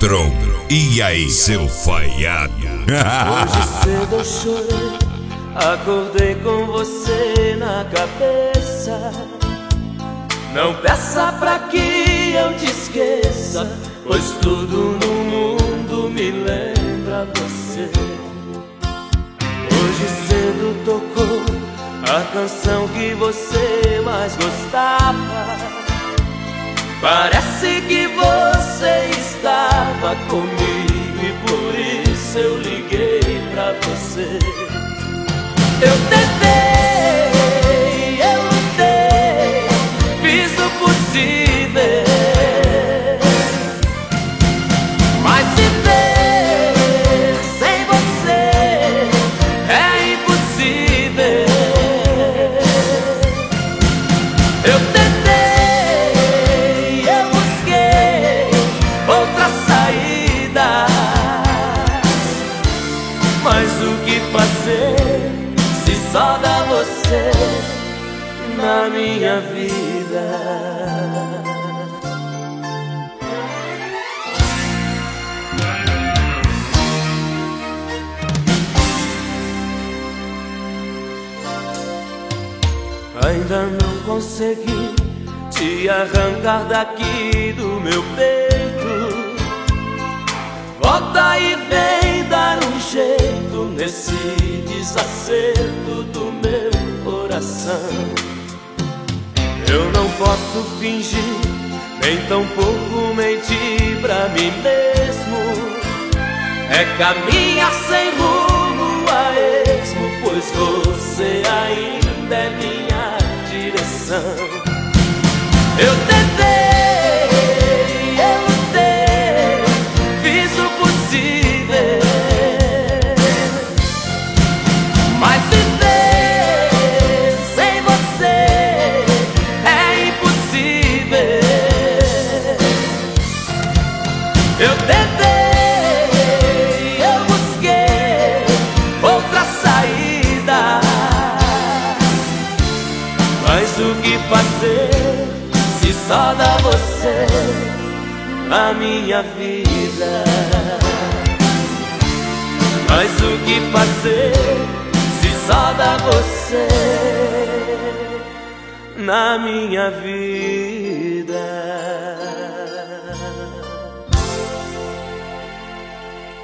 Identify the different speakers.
Speaker 1: Electron. E aí, seu falhado?
Speaker 2: Hoje cedo eu chorei, acordei com você na cabeça. Não peça pra que eu te esqueça, pois tudo no mundo me lembra você. Hoje cedo tocou a canção que você mais gostava. Parece que você estava comigo e por isso eu liguei pra você. Eu tentei, eu lutei, fiz o possível, mas viver sem você é impossível. Eu tentei, eu busquei outra saída, mas o que fazer se só dá você na minha vida? Ainda não consegui te arrancar daqui do meu peito. Volta e vem dar um jeito nesse desacerto do meu coração. Eu não posso fingir, nem tampouco mentir pra mim mesmo. É caminhar sem rumo a esmo, pois você ainda é minha direção. Eu tentei, eu lutei, fiz o possível, mas viver sem você é impossível. Eu tentei, eu busquei outra saída, mas o que fazer se só dá você na minha vida? Mas o que fazer se só dá você na minha vida?